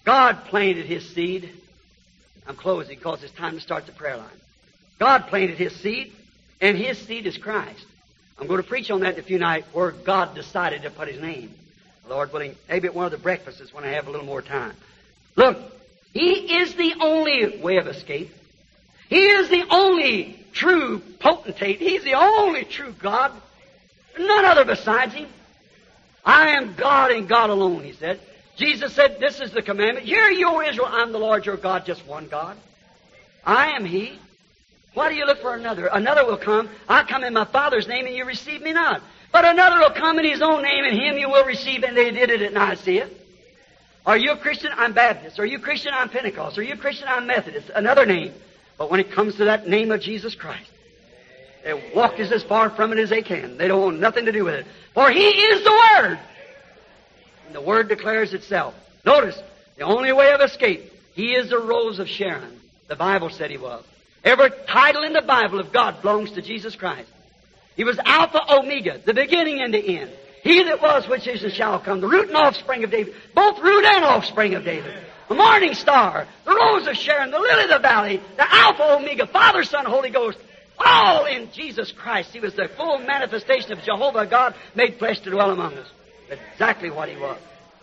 God planted His seed. I'm closing because it's time to start the prayer line. God planted His seed, and His seed is Christ. I'm going to preach on that in a few nights where God decided to put His name. Lord willing, maybe at one of the breakfasts when I have a little more time. Look, He is the only way of escape. He is the only true potentate. He's the only true God. None other besides Him. I am God and God alone, He said. Jesus said, this is the commandment. Hear you, O Israel, I'm the Lord your God, just one God. I am He. Why do you look for another? Another will come. I come in my Father's name and you receive me not. But another will come in His own name and Him you will receive, and they did it at Nicaea. Are you a Christian? I'm Baptist. Are you a Christian? I'm Pentecost. Are you a Christian? I'm Methodist. Another name. But when it comes to that name of Jesus Christ, they walk as far from it as they can. They don't want nothing to do with it. For He is the Word. And the Word declares itself. Notice, the only way of escape, He is the Rose of Sharon. The Bible said He was. Every title in the Bible of God belongs to Jesus Christ. He was Alpha, Omega, the beginning and the end. He that was, which is, and shall come, the root and offspring of David, both root and offspring of David. The morning star, the Rose of Sharon, the lily of the valley, the Alpha, Omega, Father, Son, Holy Ghost, all in Jesus Christ. He was the full manifestation of Jehovah God made flesh to dwell among us. Exactly what He was.